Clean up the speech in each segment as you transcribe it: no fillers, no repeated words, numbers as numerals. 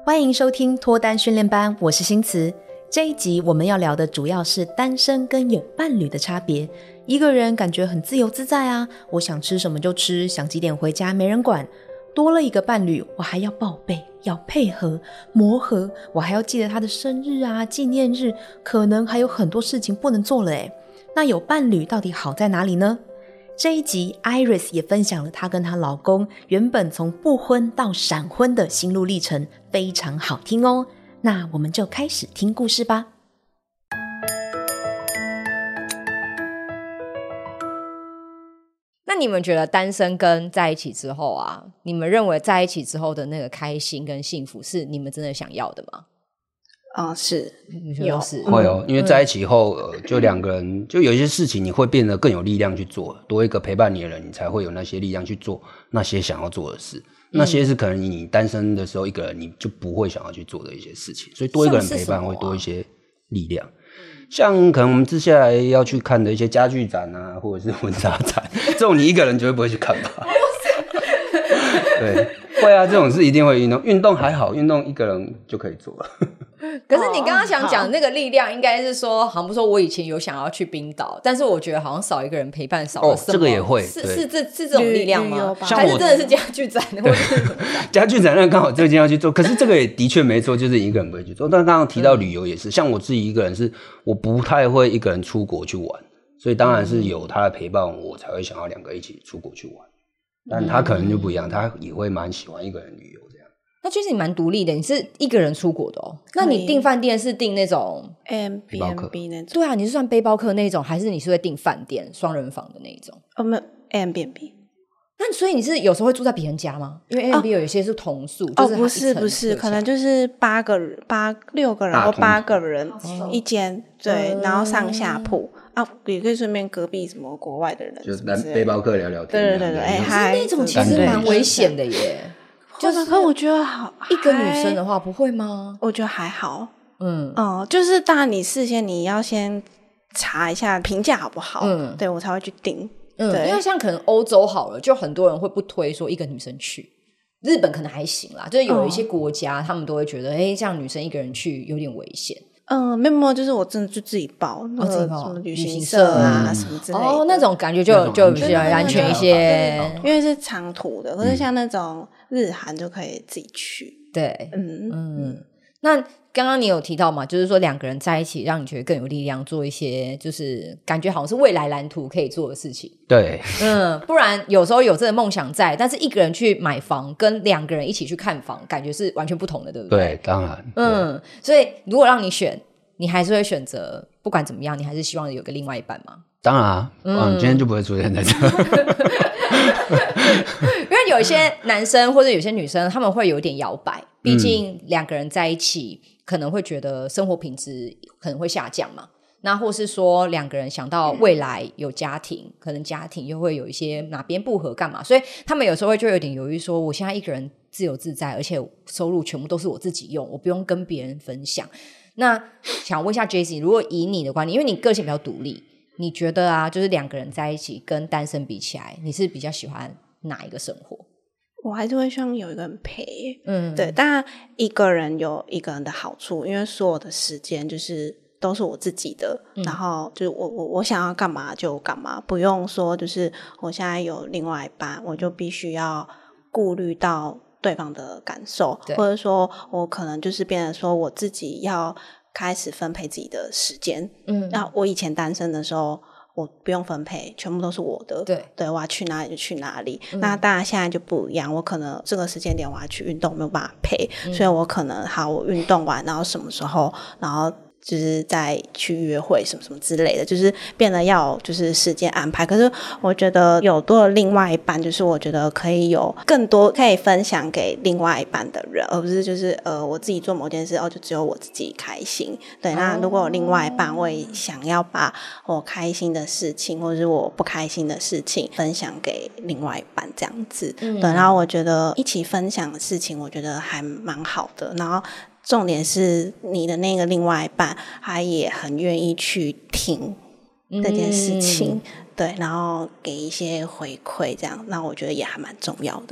欢迎收听脱单训练班，我是新慈。这一集我们要聊的主要是单身跟有伴侣的差别。一个人感觉很自由自在啊，我想吃什么就吃，想几点回家没人管。多了一个伴侣，我还要报备，要配合磨合，我还要记得他的生日啊、纪念日，可能还有很多事情不能做了耶。那有伴侣到底好在哪里呢？这一集 Iris 也分享了她跟她老公原本从不婚到闪婚的心路历程，非常好听哦。那我们就开始听故事吧。 那你们觉得单身跟在一起之后啊，你们认为在一起之后的那个开心跟幸福是你们真的想要的吗？ 是有是会哦，因为在一起后，就两个人就有一些事情你会变得更有力量去做，多一个陪伴你的人，你才会有那些力量去做那些想要做的事。那些是可能你单身的时候一个人你就不会想要去做的一些事情，所以多一个人陪伴会多一些力量。像可能我们接下来要去看的一些家具展啊，或者是婚纱展，这种你一个人绝对不会去看吧？对，会啊，这种是一定会运动。运动还好，运动一个人就可以做了。 可是你刚刚想讲那个力量，应该是说，好像说我以前有想要去冰岛，但是我觉得好像少一个人陪伴，少了什么。 这个也会是这种力量吗？还是真的是家具展或者是什么展？ 家具展那刚好最近要去做，可是这个也的确没错，就是一个人不会去做。但刚刚提到旅游也是，像我自己一个人我不太会一个人出国去玩，所以当然是有他的陪伴，我才会想要两个一起出国去玩。但他可能就不一样，他也会蛮喜欢一个人旅游这样。 那其实你蛮独立的，你是一个人出国的哦。那你订饭店是订那种 Airbnb 那种？ 对啊，你是算背包客那种，还是你是会订饭店双人房的那种？ 没有 Airbnb。 那所以你是有时候会住在别人家吗？因为 Airbnb 有些是同宿，就是不是，可能就是6个人或8个人一间，对，然后上下铺。也可以顺便隔壁什么国外的人， 就是背包客聊聊天。 对， 那种其实蛮危险的耶。 可我觉得好， 一个女生的话不会吗？ 我觉得还好。就是当然你事先你要先查一下评价好不好，对我才会去订。对， 因为像可能欧洲好了，就很多人会不推说一个女生去。日本可能还行啦，就是有一些国家他们都会觉得，这样女生一个人去有点危险。 没有，就是我真的就自己报，什么旅行社啊什么之类的。 那种感觉就比较安全一些， 因为是长途的。可是像那种日韩就可以自己去。 对，那刚刚你有提到嘛，就是说两个人在一起，让你觉得更有力量，做一些就是感觉好像是未来蓝图可以做的事情。 对， 不然有时候有这个梦想在，但是一个人去买房，跟两个人一起去看房，感觉是完全不同的，对不对？ 对，当然。 所以如果让你选，你还是会选择，不管怎么样，你还是希望有个另外一半吗？ 当然啊，今天就不会出现在这。 因为有一些男生或者有些女生，他们会有点摇摆，毕竟两个人在一起，可能会觉得生活品质可能会下降嘛。那或是说两个人想到未来有家庭，可能家庭又会有一些哪边不合干嘛，所以他们有时候就有点犹豫说，我现在一个人自由自在，而且收入全部都是我自己用，我不用跟别人分享。那想问一下 Jessie， 如果以你的观点，因为你个性比较独立，你觉得啊，就是两个人在一起跟单身比起来，你是比较喜欢哪一个生活？ 我还是会希望有一个人陪。对，当然一个人有一个人的好处，因为所有的时间就是都是我自己的，然后就是我想要干嘛就干嘛，不用说就是我现在有另外一半，我就必须要顾虑到对方的感受，或者说我可能就是变成说我自己要开始分配自己的时间。那我以前单身的时候我不用分配，全部都是我的。对，我要去哪里就去哪里。那当然现在就不一样，我可能这个时间点我要去运动，没有办法陪，所以我可能我运动完，然后什么时候，然后就是再去约会什么什么之类的，就是变得要就是时间安排。可是我觉得有多了另外一半，就是我觉得可以有更多可以分享给另外一半的人，而不是就是我自己做某件事就只有我自己开心。对，那如果有另外一半，我也想要把我开心的事情或者是我不开心的事情分享给另外一半这样子。对，然后我觉得一起分享的事情我觉得还蛮好的，然后重点是你的那个另外一半他也很愿意去听这件事情。对，然后给一些回馈这样，那我觉得也还蛮重要的。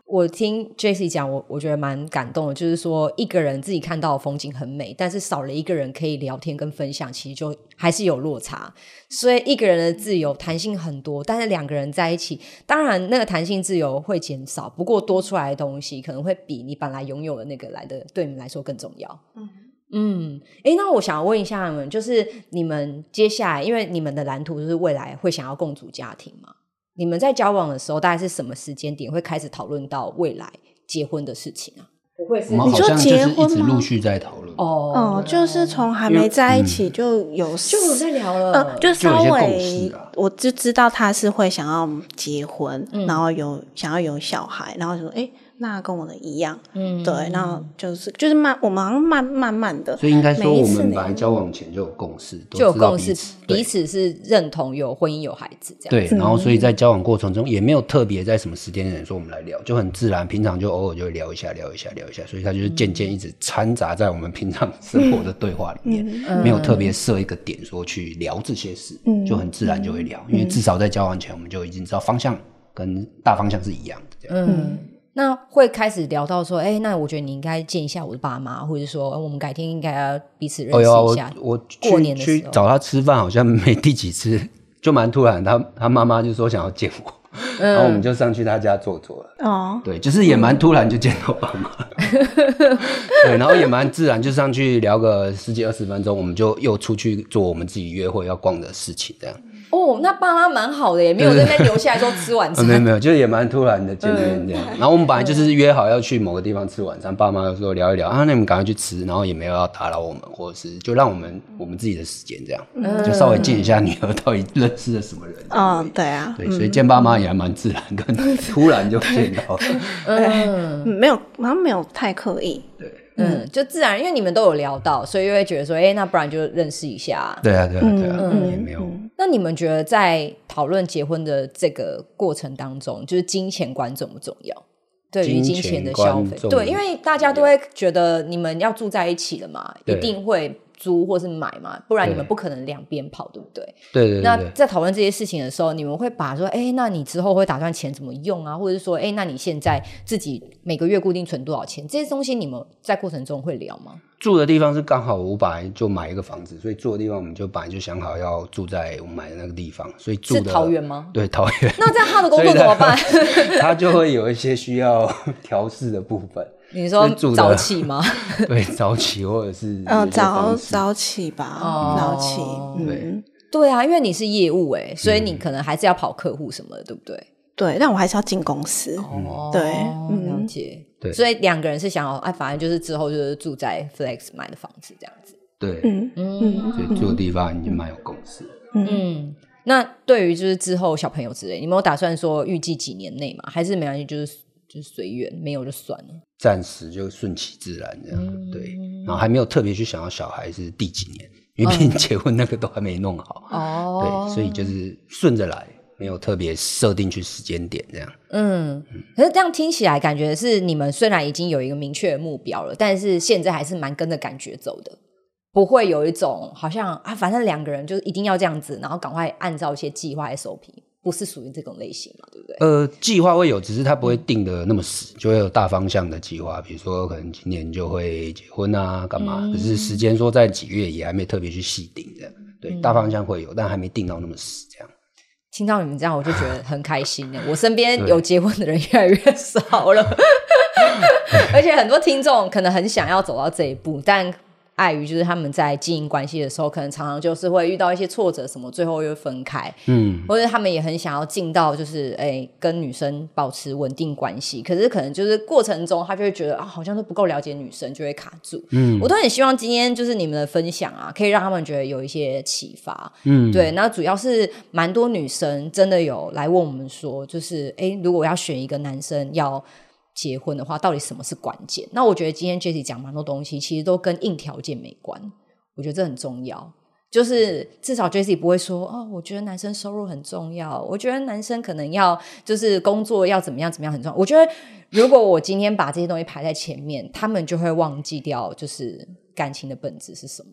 我听 Jessie 讲，我觉得蛮感动的，就是说一个人自己看到的风景很美，但是少了一个人可以聊天跟分享，其实就还是有落差。所以一个人的自由弹性很多，但是两个人在一起，当然那个弹性自由会减少，不过多出来的东西可能会比你本来拥有的那个来的对你们来说更重要。那我想问一下你们，就是你们接下来，因为你们的蓝图就是未来会想要共组家庭嘛，你们在交往的时候大概是什么时间点会开始讨论到未来结婚的事情啊？不会是我们好像就是一直陆续在讨论就是从还没在一起就有在聊了， 就稍就有一些共微识啊我就知道他是会想要结婚，然后想要有小孩，然后就说那跟我的一样，对，然后就是我们好像慢慢的， 所以应该说我们本来交往前就有共识， 就有共识， 彼彼此是认同有婚姻有孩子这样。 对，然后所以在交往过程中也没有特别在什么时间点说我们来聊，就很自然，平常就偶尔就会聊一下，所以它就是渐渐一直掺杂在我们平常生活的对话里面，没有特别设一个点说去聊这些事，就很自然就会聊，因为至少在交往前我们就已经知道方向跟大方向是一样的这样。 那会开始聊到说，那我觉得你应该见一下我的爸妈，或者说我们改天应该要彼此认识一下。 我过年的时候去找他吃饭，好像没第几次，就蛮突然，他妈妈就说想要见我，然后我们就上去他家坐了。对，就是也蛮突然就见到爸妈对，然后也蛮自然就上去聊个10几20分钟，我们就又出去做我们自己约会要逛的事情这样。 那爸妈蛮好的，也没有在那边留下来说吃晚餐。 没有，就是也蛮突然的见面这样。然后我们本来就是约好要去某个地方吃晚餐，爸妈就说聊一聊那你们赶快去吃，然后也没有要打扰我们，或者是就让我们自己的时间这样，就稍微见一下女儿到底认识了什么人。 对啊， 对，所以见爸妈也还蛮自然，跟突然就见到。 没有，好像没有太刻意。 对。 就自然，因为你们都有聊到，所以就会觉得说，那不然就认识一下。 对啊，也没有。 那你们觉得在讨论结婚的这个过程当中，就是金钱观重不重要？对于金钱的消费，对，因为大家都会觉得你们要住在一起了嘛，一定会租或是买嘛，不然你们不可能两边跑，对不对？ 对。 那在讨论这些事情的时候，你们会把说，那你之后会打算钱怎么用啊？或者是说，那你现在自己每个月固定存多少钱？这些东西你们在过程中会聊吗？ 住的地方是刚好我本来就买一个房子，所以住的地方我们就本来就想好要住在我们买的那个地方，所以住的是桃园吗？ 对，桃园。 那这样他的工作怎么办？ 他就会有一些需要调试的部分。 你说早起吗？ 对，早起或者是早起吧，早起。 对啊，因为你是业务所以你可能还是要跑客户什么的，对不对？ 对，但我还是要进公司。对， 了解。对，所以两个人是想要反正就是之后就是住在 Flex 买的房子这样子。 对，所以住的地方已经蛮有共识。 那对于就是之后小朋友之类，你们有打算说预计几年内吗？还是没关系，就是随缘，没有就算了， 暂时就顺其自然这样。对，然后还没有特别去想要小孩是第几年，因为毕竟结婚那个都还没弄好。对，所以就是顺着来。没有特别设定去时间点这样。 可是这样听起来感觉是你们虽然已经有一个明确的目标了，但是现在还是蛮跟着感觉走的，不会有一种好像反正两个人就一定要这样子，然后赶快按照一些计划 SOP， 不是属于这种类型嘛，对不对？ 计划会有，只是它不会定的那么死，就会有大方向的计划，比如说可能今年就会结婚啊干嘛，可是时间说在几月也还没特别去细定这样。对，大方向会有，但还没定到那么死这样。 听到你们这样我就觉得很开心我身边有结婚的人越来越少了而且很多听众可能很想要走到这一步，但碍于就是他们在经营关系的时候可能常常就是会遇到一些挫折什么，最后又分开，或者他们也很想要进到就是跟女生保持稳定关系，可是可能就是过程中他就会觉得好像都不够了解女生，就会卡住。我都很希望今天就是你们的分享可以让他们觉得有一些启发。对，那主要是蛮多女生真的有来问我们说，就是如果要选一个男生要结婚的话，到底什么是关键？那我觉得今天 Jessie 讲蛮多东西其实都跟硬条件没关，我觉得这很重要，就是至少 Jessie 不会说我觉得男生收入很重要，我觉得男生可能要就是工作要怎么样怎么样很重要。我觉得如果我今天把这些东西排在前面，他们就会忘记掉就是感情的本质是什么。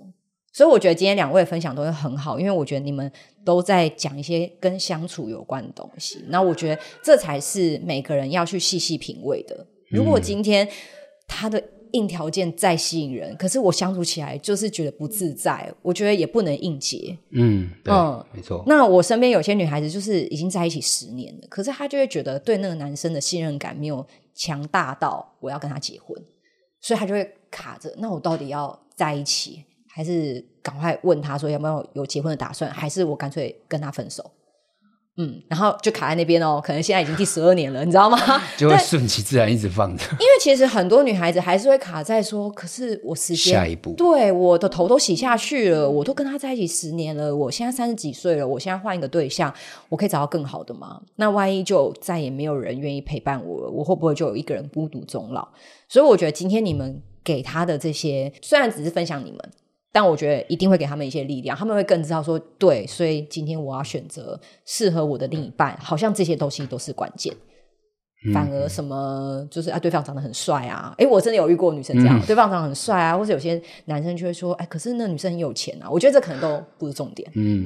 所以我觉得今天2位的分享都是很好，因为我觉得你们都在讲一些跟相处有关的东西，那我觉得这才是每个人要去细细品味的。如果今天他的硬条件再吸引人，可是我相处起来就是觉得不自在，我觉得也不能硬结。 对，没错。 那我身边有些女孩子就是已经在一起10年了，可是她就会觉得对那个男生的信任感没有强大到我要跟他结婚，所以她就会卡着，那我到底要在一起，还是赶快问他说有没有结婚的打算，还是我干脆跟他分手？然后就卡在那边可能现在已经第12年了，你知道吗？ 就会顺其自然一直放着。 因为其实很多女孩子还是会卡在说，可是我时间下一步， 对，我的头都洗下去了，我都跟他在一起10年了，我现在30几岁了，我现在换一个对象，我可以找到更好的吗？那万一就再也没有人愿意陪伴我了，我会不会就有一个人孤独终老？所以我觉得今天你们给他的这些，虽然只是分享你们，但我觉得一定会给他们一些力量，他们会更知道说，对，所以今天我要选择适合我的另一半，好像这些东西都是关键。反而什么就是对方长得很帅啊，我真的有遇过女生这样，对方长得很帅啊，或者有些男生就会说，可是那女生很有钱啊，我觉得这可能都不是重点。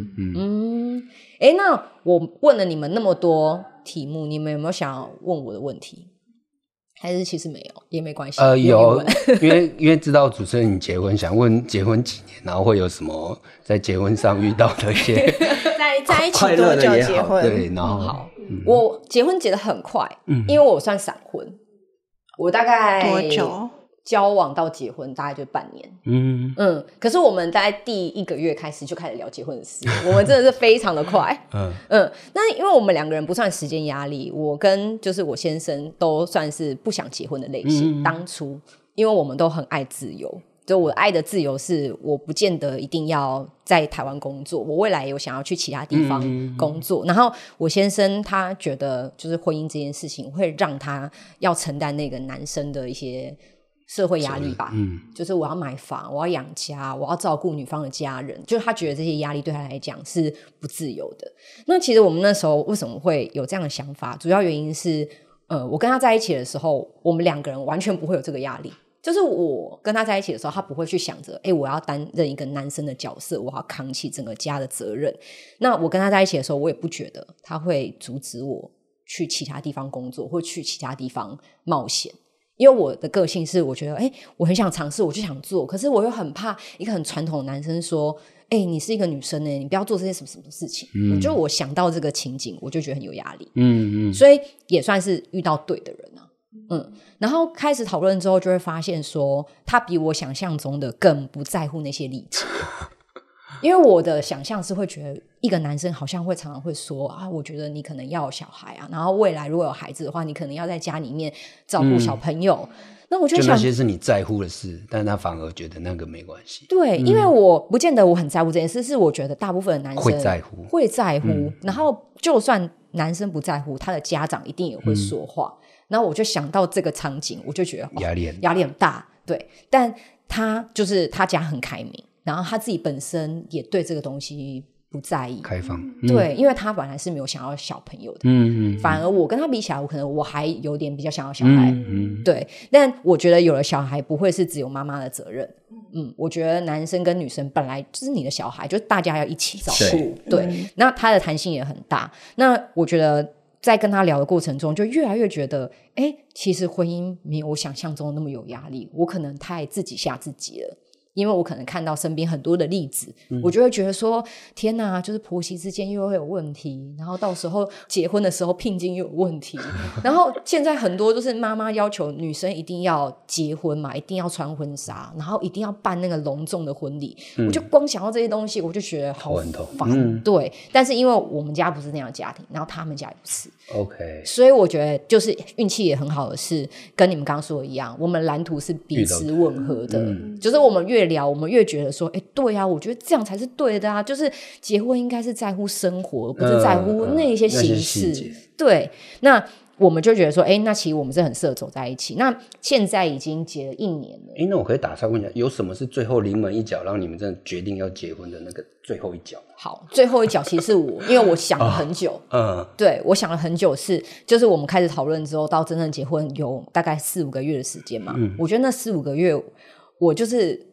那我问了你们那么多题目，你们有没有想要问我的问题？还是其实没有也没关系？ 有，因为知道主持人你结婚，想问结婚几年，然后会有什么在结婚上遇到的一些在一起多久结婚？ 对，然后好，我结婚结得很快，因为我算闪婚，我大概多久？ 交往到结婚大概就半年。可是我们大概第1个月开始就开始聊结婚的事，我们真的是非常的快。那因为我们2个人不算时间压力，我跟就是我先生都算是不想结婚的类型。当初因为我们都很爱自由，就我爱的自由是我不见得一定要在台湾工作，我未来有想要去其他地方工作。然后我先生他觉得就是婚姻这件事情会让他要承担那个男生的一些社会压力吧，就是我要买房，我要养家，我要照顾女方的家人，就是他觉得这些压力对他来讲是不自由的。那其实我们那时候为什么会有这样的想法，主要原因是我跟他在一起的时候，我们2个人完全不会有这个压力。就是我跟他在一起的时候，他不会去想着我要担任一个男生的角色，我要扛起整个家的责任。那我跟他在一起的时候，我也不觉得他会阻止我去其他地方工作或去其他地方冒险。因为我的个性是我觉得我很想尝试，我就想做，可是我又很怕一个很传统的男生说你是一个女生你不要做这些什么什么事情。我想到这个情景我就觉得很有压力。所以也算是遇到对的人啊。然后开始讨论之后就会发现说，他比我想象中的更不在乎那些礼节。因为我的想象是会觉得一个男生好像会常常会说我觉得你可能要有小孩啊，然后未来如果有孩子的话，你可能要在家里面照顾小朋友。那我就想， 那些是你在乎的事，但是他反而觉得那个没关系。 对，因为我不见得我很在乎这件事，是我觉得大部分的男生会在乎，然后就算男生不在乎，他的家长一定也会说话。然后我就想到这个场景，我就觉得压力很大。对，但他就是他家很开明，然后他自己本身也对这个东西不在意， 开放。 对，因为他本来是没有想要小朋友的。反而我跟他比起来，我可能我还有点比较想要小孩。对，但我觉得有了小孩不会是只有妈妈的责任。我觉得男生跟女生本来就是你的小孩，就是大家要一起照顾。对，那他的弹性也很大。那我觉得在跟他聊的过程中，就越来越觉得其实婚姻没有我想象中那么有压力，我可能太自己吓自己了。因为我可能看到身边很多的例子，我就会觉得说天哪，就是婆媳之间又会有问题，然后到时候结婚的时候聘金又有问题，然后现在很多就是妈妈要求女生一定要结婚嘛，一定要穿婚纱，然后一定要办那个隆重的婚礼。我就光想到这些东西我就觉得好烦。对，但是因为我们家不是那样的家庭，然后他们家也不是 OK， 所以我觉得就是运气也很好的是跟你们刚刚说的一样，我们蓝图是彼此吻合的。就是我们越聊我们越觉得说对啊，我觉得这样才是对的啊，就是结婚应该是在乎生活，不是在乎那些形式。对，那我们就觉得说那其实我们是很适合走在一起。那现在已经结了1年了。 那我可以打岔问一下，有什么是最后临门一脚让你们真的决定要结婚的那个最后一脚？ 好，最后一脚其实是我因为我想了很久。对，我想了很久，就是我们开始讨论之后到真正结婚有大概4-5个月的时间嘛。我觉得那4-5个月我就是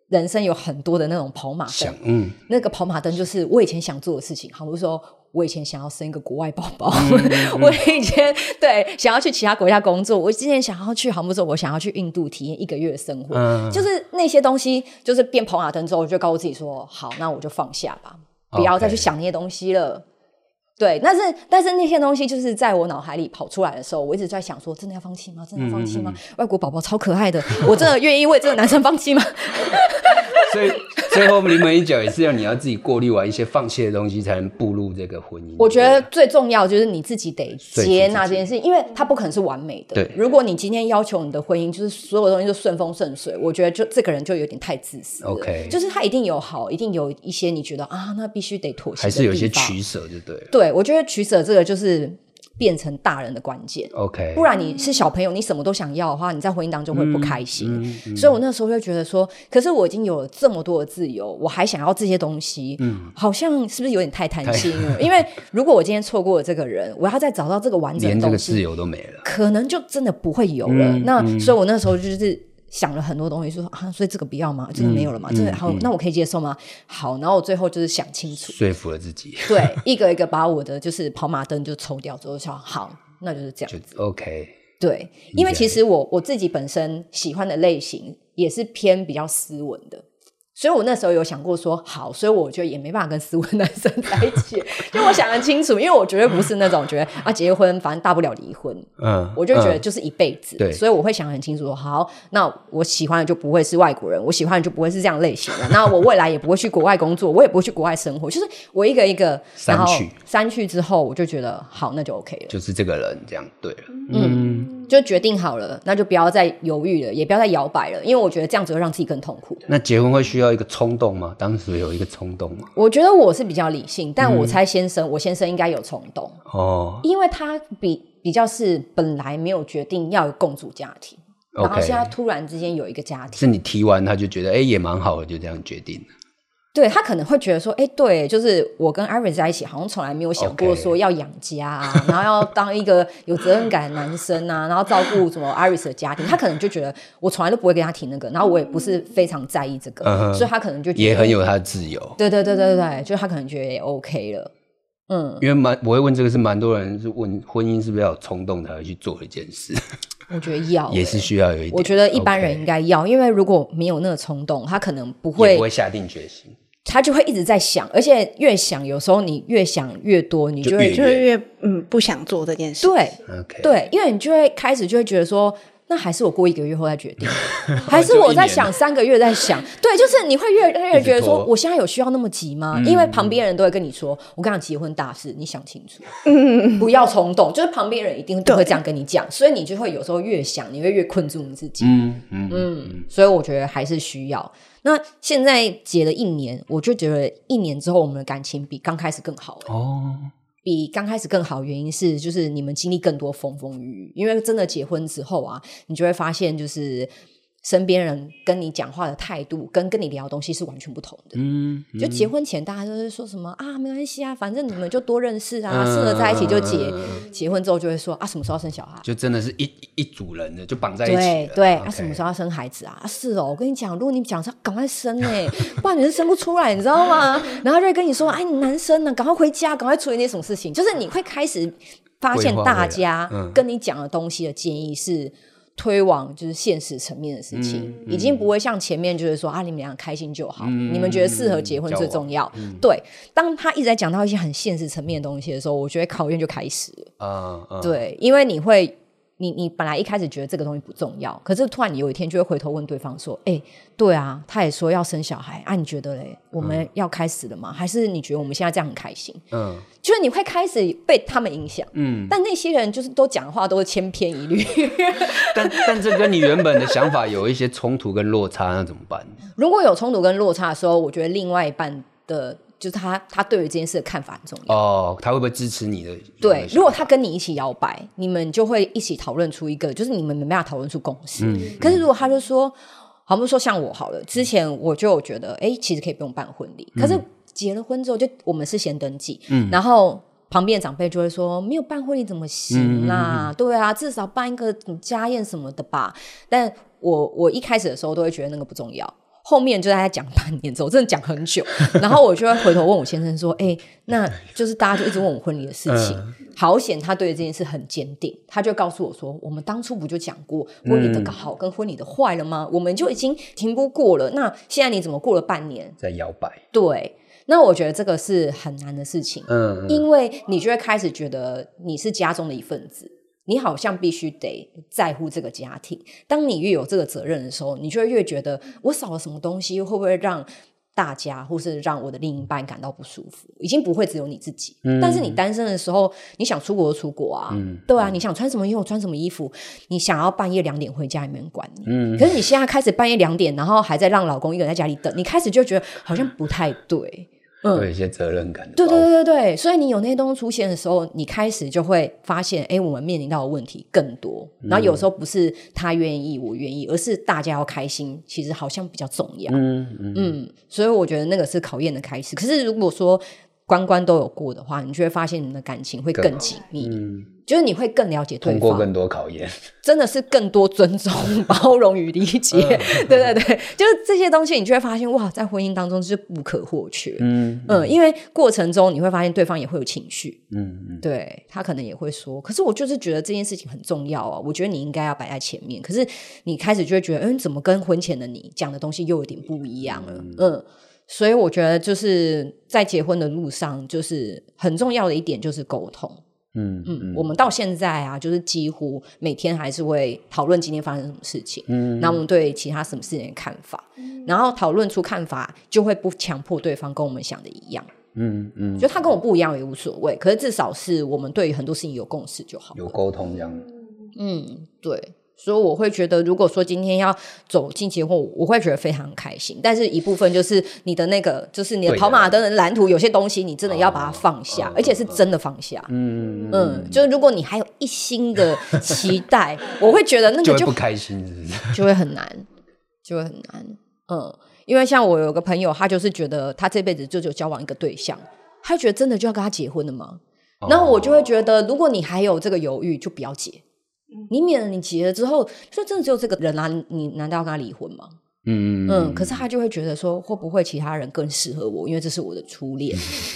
人生有很多的那种跑马灯，那个跑马灯就是我以前想做的事情，好比说我以前想要生一个国外宝宝，我以前对想要去其他国家工作，我之前想要去，好比说我想要去印度体验1个月的生活，就是那些东西就是变跑马灯之后，我就告诉自己说好，那我就放下吧，不要再去想那些东西了。对，但是那些东西就是在我脑海里跑出来的时候，我一直在想说，真的要放弃吗？真的要放弃吗？外国宝宝超可爱的，我真的愿意为这个男生放弃吗？ 所以最后临门一脚也是要你要自己过滤完一些放弃的东西，才能步入这个婚姻。 我觉得最重要就是你自己得接纳这件事，因为它不可能是完美的。 对， 如果你今天要求你的婚姻就是所有东西都顺风顺水，我觉得就这个人就有点太自私了。 OK， 就是他一定有好，一定有一些你觉得啊，那必须得妥协的地方， 还是有一些取舍就对了。 对，我觉得取舍这个就是变成大人的关键。 OK， 不然你是小朋友，你什么都想要的话，你在婚姻当中会不开心。所以我那时候就觉得说，可是我已经有了这么多的自由，我还想要这些东西，好像是不是有点太贪心了？因为如果我今天错过了这个人，我要再找到这个完整的东西， 连这个自由都没了， 可能就真的不会有了。那所以我那时候就是想了很多东西，说啊，所以这个不要吗？这个没有了吗？这个好，那我可以接受吗？好，然后我最后就是想清楚， 说服了自己。 对，一个一个把我的就是跑马灯就抽掉之后，想好，那就是这样子。 OK， 对，因为其实我自己本身喜欢的类型也是偏比较斯文的。所以我那时候有想过说好，所以我觉得也没办法跟斯文男生在一起，就我想得清楚，因为我绝对不是那种觉得啊结婚反正大不了离婚，我就觉得就是一辈子， 对， 所以我会想得很清楚说好，那我喜欢的就不会是外国人，我喜欢的就不会是这样类型的，那我未来也不会去国外工作，我也不会去国外生活，就是我一个一个然后删去之后，我就觉得好，那就 OK 了， 就是这个人这样对了， 就决定好了，那就不要再犹豫了，也不要再摇摆了，因为我觉得这样子会让自己更痛苦。 那结婚会需要一个冲动吗？当时有一个冲动吗？ 我觉得我是比较理性，但我猜我先生应该有冲动哦， 因为他比较是本来没有决定要有共组家庭，然后现在突然之间有一个家庭， 是你提完他就觉得也蛮好的，就这样决定了。 对，他可能会觉得说对，就是我跟 Iris 在一起好像从来没有想过说要养家啊，然后要当一个有责任感的男生啊，然后照顾什么 Iris 的家庭，他可能就觉得我从来都不会跟他提那个，然后我也不是非常在意这个，所以他可能就觉得也很有他的自由。 对，就他可能觉得也 OK 了。 因为我会问这个是蛮多人是问婚姻是不是要有冲动才会去做一件事。 我觉得要也是需要有一点， 我觉得一般人应该要，因为如果没有那个冲动，他可能也不会下定决心， 他就会一直在想，而且越想，有时候你越想越多，你就会越不想做这件事。 对， okay. 对，因为你就会开始就会觉得说，那还是我过1个月后再决定，还是我在想3个月再想。对，就是你会越觉得说，我现在有需要那么急吗？因为旁边人都会跟你说，我跟你讲结婚大事，你想清楚，不要冲动。就是旁边人一定都会这样跟你讲，所以你就会有时候越想，你会越困住你自己。所以我觉得还是需要。那现在结了1年，我就觉得1年之后我们的感情比刚开始更好比刚开始更好，原因是就是你们经历更多风风雨雨，因为真的结婚之后啊，你就会发现就是身边人跟你讲话的态度跟你聊的东西是完全不同的。就结婚前大家都是说什么啊，没关系啊，反正你们就多认识啊，适合在一起就结。结婚之后就会说啊，什么时候要生小孩？就真的是一组人的就绑在一起了。 对，啊，什么时候要生孩子啊？是哦，我跟你讲，如果你讲说赶快生不然你是生不出来，你知道吗？然后就会跟你说，哎，你男生呢，赶快回家，赶快处理那什么事情。就是你会开始发现大家跟你讲的东西的建议是推往就是现实层面的事情，已经不会像前面就是说啊，你们俩开心就好，你们觉得适合结婚最重要。对，当他一直在讲到一些很现实层面的东西的时候，我觉得考验就开始了。对，因为你本来一开始觉得这个东西不重要，可是突然你有一天就会回头问对方说，对啊，他也说要生小孩啊，你觉得嘞，我们要开始了吗？还是你觉得我们现在这样很开心？就是你会开始被他们影响。但那些人就是都讲话都是千篇一律。 但这跟你原本的想法有一些冲突跟落差，那怎么办？ 如果有冲突跟落差的时候，我觉得另外一半的就是他对于这件事的看法很重要。 他会不会支持你的？ 对，如果他跟你一起摇摆，你们就会一起讨论出一个，就是你们没办法讨论出共识。可是如果他就说，好比说像我好了，之前我就有觉得，其实可以不用办婚礼，可是结了婚之后，就我们是先登记，然后旁边的长辈就会说，没有办婚礼怎么行啦？对啊，至少办一个家宴什么的吧。但我一开始的时候都会觉得那个不重要。 后面就在讲半年之后，真的讲很久，然后我就会回头问我先生说那就是大家就一直问我婚礼的事情，好险他对这件事很坚定，他就告诉我说我们当初不就讲过婚礼的好跟婚礼的坏了吗？我们就已经评估过了，那现在你怎么过了半年在摇摆？ 对，那我觉得这个是很难的事情，因为你就会开始觉得你是家中的一份子，你好像必须得在乎这个家庭。当你越有这个责任的时候，你就会越觉得我少了什么东西，会不会让大家或是让我的另一半感到不舒服，已经不会只有你自己。但是你单身的时候，你想出国就出国啊，对啊，你想穿什么衣服穿什么衣服，你想要半夜2点回家也没人管你。可是你现在开始半夜2点，然后还在让老公一个人在家里等，你开始就觉得好像不太对。 有一些责任感的。 对对对对对，所以你有那些东西出现的时候，你开始就会发现我们面临到的问题更多，然后有时候不是他愿意我愿意，而是大家要开心，其实好像比较重要。所以我觉得那个是考验的开始。可是如果说关关都有过的话，你就会发现你们的感情会更紧密，就是你会更了解对方， 通过更多考验， 真的是更多尊重、包容与理解。对对对，就是这些东西，你就会发现哇，在婚姻当中是不可或缺。因为过程中你会发现对方也会有情绪，对，他可能也会说，可是我就是觉得这件事情很重要啊，我觉得你应该要摆在前面。可是你开始就会觉得，怎么跟婚前的你讲的东西又有点不一样了。所以我觉得就是在结婚的路上，就是很重要的一点就是沟通。我们到现在啊，就是几乎每天还是会讨论今天发生什么事情，然后我们对其他什么事情的看法，然后讨论出看法，就会不强迫对方跟我们想的一样。就他跟我不一样也无所谓，可是至少是我们对于很多事情有共识就好了， 有沟通这样。 对。所以我会觉得如果说今天要走进结婚，我会觉得非常开心，但是一部分就是你的那个就是你的跑马灯的蓝图，有些东西你真的要把它放下，而且是真的放下。就是如果你还有一心的期待我会觉得那个就会不开心，是不是？ 就会很难，就会很难。因为像我有个朋友，他就是觉得他这辈子就只有交往一个对象，他觉得真的就要跟他结婚了吗？然后我就会觉得如果你还有这个犹豫，就不要结，你免了你结了之后，说真的只有这个人啊，你难道要跟他离婚吗？可是他就会觉得说，会不会其他人更适合我？因为这是我的初恋。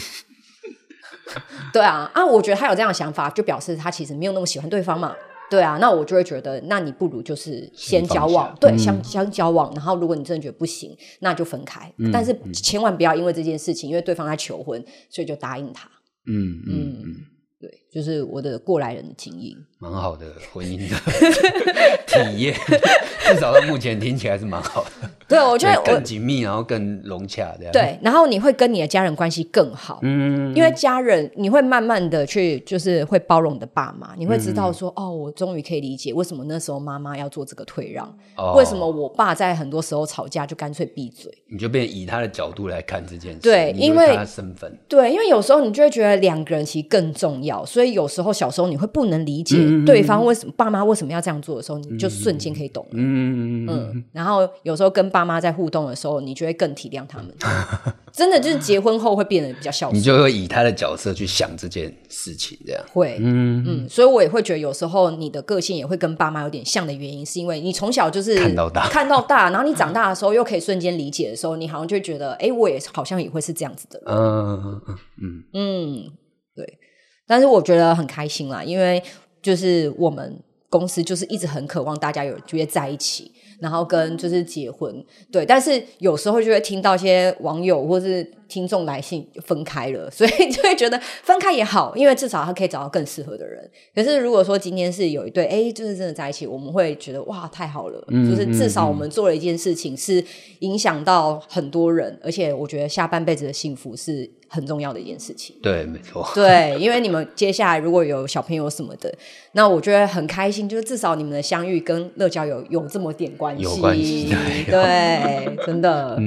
对啊，我觉得他有这样的想法，就表示他其实没有那么喜欢对方嘛。对啊，那我就会觉得，那你不如就是先交往，对，先交往，然后如果你真的觉得不行，那就分开。但是千万不要因为这件事情，因为对方在求婚，所以就答应他。对，就是我的过来人的经验， 蛮好的婚姻的体验，至少到目前听起来是蛮好的。 对，我觉得更紧密，然后更融洽这样。 对，然后你会跟你的家人关系更好，因为家人你会慢慢的去，就是会包容你的爸妈，你会知道说，我终于可以理解为什么那时候妈妈要做这个退让，为什么我爸在很多时候吵架就干脆闭嘴，你就变以他的角度来看这件事。 对，因为他的身份， 对，因为有时候你就会觉得两个人其实更重要，所以有时候小时候你会不能理解对方为什么爸妈为什么要这样做的时候，你就瞬间可以懂了。然后有时候跟爸妈在互动的时候，你就会更体谅他们。真的就是结婚后会变得比较孝顺， 你就会以他的角色去想这件事情，这样会。所以我也会觉得有时候你的个性也会跟爸妈有点像的原因，是因为你从小就是看到大，然后你长大的时候又可以瞬间理解的时候，你好像就会觉得我也好像也会是这样子的人。对。但是我觉得很开心啦，因为就是我们公司就是一直很渴望大家有约在一起，然后跟就是结婚。对，但是有时候就会听到一些网友或是听众来信分开了，所以就会觉得分开也好，因为至少他可以找到更适合的人。可是如果说今天是有一对就是真的在一起，我们会觉得哇太好了，就是至少我们做了一件事情是影响到很多人，而且我觉得下半辈子的幸福是很重要的一件事情。 对，没错。 对，因为你们接下来如果有小朋友什么的，那我觉得很开心，就是至少你们的相遇跟乐交有这么点关系， 有关系， 对，真的。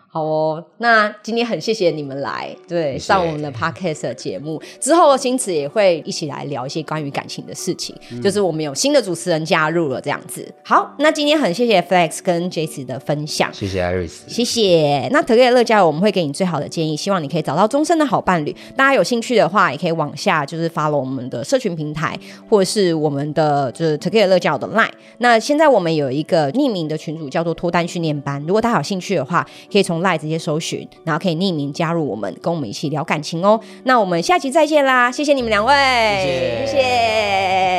好哦，那今天很谢谢你们来，对， 谢谢上我们的 podcast 的节目之后，星驰也会一起来聊一些关于感情的事情，就是我们有新的主持人加入了这样子。好，那今天很谢谢 Flex 跟 Jace 的分享， 谢谢 Iris， 谢谢。那特给乐交友我们会给你最好的建议，希望你可以找到终身的好伴侣。大家有兴趣的话，也可以往下就是 follow 我们的社群平台，或者是我们的就是特给乐交友的 LINE。那现在我们有一个匿名的群组叫做脱单训练班，如果大家有兴趣的话，可以从 LINE 直接搜寻，然后可以匿名加入我们，跟我们一起聊感情哦。那我们下期再见啦，谢谢你们两位，谢谢。